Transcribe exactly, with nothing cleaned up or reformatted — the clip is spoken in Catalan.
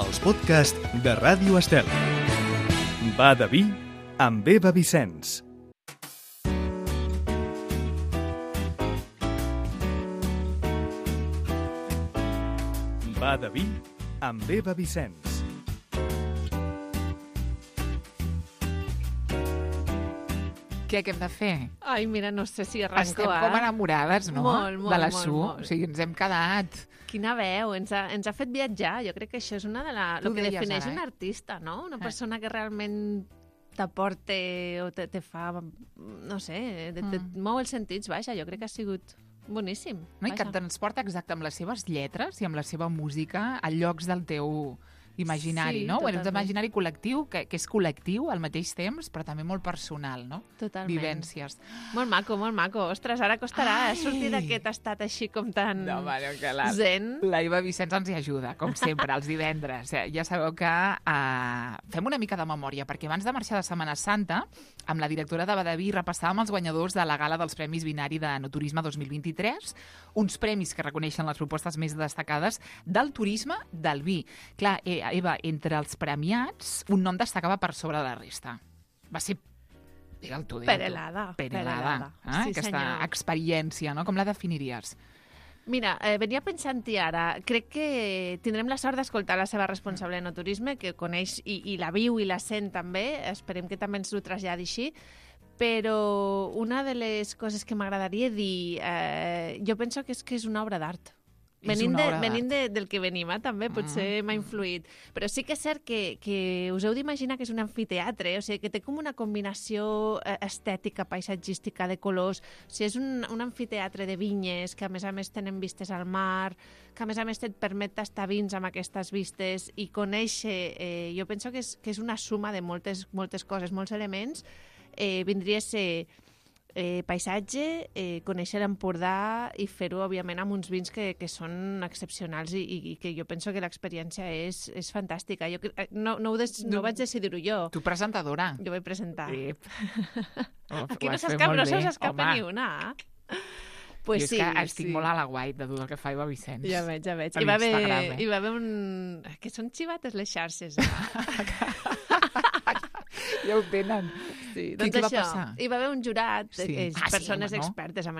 els podcasts de Ràdio Estel. Va de vi amb Eva Vicenç. Va de vi amb Eva Vicenç. Què, què hem de fer? Ai, mira, no sé si arrenco, Estem eh? com enamorades, no? Molt, molt, de la molt, Su. molt. O sigui, ens hem quedat. Quina veu, ens ha, ens ha fet viatjar. Jo crec que això és una de la... Tu el que deies defineix ara, eh? un artista, no? Una Eh. persona que realment t'aporta o te, te fa, no sé, te, te Mm. mou els sentits, vaja, jo crec que ha sigut boníssim. No? I que vaja. et transporta exacte amb les seves lletres i amb la seva música a llocs del teu imaginari, Sí, no? Bueno, un totalment. imaginari col·lectiu, que, que és col·lectiu al mateix temps, però també molt personal, no? Totalment. Vivències. Molt maco, molt maco. Ostres, ara costarà Ai! sortir d'aquest estat així com tan que la... zen. La Eva Vicenç ens hi ajuda, com sempre, els divendres. Eh, Ja sabeu que uh, fem una mica de memòria, perquè abans de marxar de Setmana Santa, amb la directora de Badaví repassàvem els guanyadors de la gala dels Premis Binari de No Turisme dos mil vint-i-tres, uns premis que reconeixen les propostes més destacades del turisme del vi. Clar, eh, Eva, entre els premiats, un nom destacava per sobre de la resta. Va ser... Digue-el tu, digue-el tu. Perelada. Perelada. Eh? Sí, Aquesta senyor. experiència, no? Com la definiries? Mira, eh, venia pensant-hi ara. Crec que tindrem la sort d'escoltar la seva responsable de no turisme, que coneix i, i la viu i la sent també. Esperem que també ens ho traslladi així. Però una de les coses que m'agradaria dir, eh, jo penso que és que és una obra d'art. És Venint, una de, obra venint de, del que venim, eh, també, potser Mm. m'ha influït. Però sí que és cert que, que us heu d'imaginar que és un amfiteatre, o sigui, que té com una combinació eh, estètica, paisatgística, de colors. O sigui, és un, un amfiteatre de vinyes, que a més a més tenen vistes al mar, que a més a més et permet tastar vins amb aquestes vistes i conèixer, eh, jo penso que és, que és una suma de moltes, moltes coses, molts elements. Eh, vindria a ser eh, paisatge, eh, conèixer l'Empordà i fer-ho, òbviament, amb uns vins que, que són excepcionals i, i, i que jo penso que l'experiència és, és fantàstica. Jo, cre- no, no, ho des, no vaig decidir-ho jo. Tu presentadora. Jo vaig presentar. Ep. Oh, Aquí ho no has fet s'escapa, molt no se bé. us escapa Home, ni una. Pues Pues jo sí, és que estic sí. molt a la guai de tot el que fa Eva Vicenç. Ja veig, ja veig. A Hi va, haver, l'Instagram, eh? hi va haver un... Que són xivates les xarxes. Eh? Ja ho tenen. Sí, Què- doncs què va això, passar? hi va haver un jurat, Sí. sí. Ah, sí, persones home, no? expertes en